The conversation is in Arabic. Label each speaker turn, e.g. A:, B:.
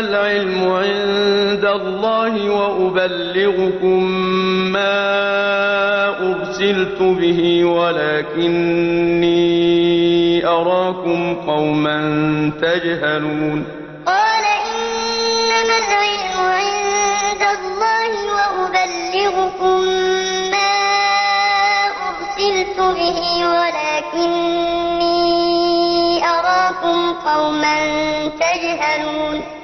A: العلم عند الله وأبلغكم ما أرسلت به ولكني أراكم قوما تجهلون
B: قال إنما العلم عند الله وأبلغكم ما أرسلت به ولكني أراكم قوما تجهلون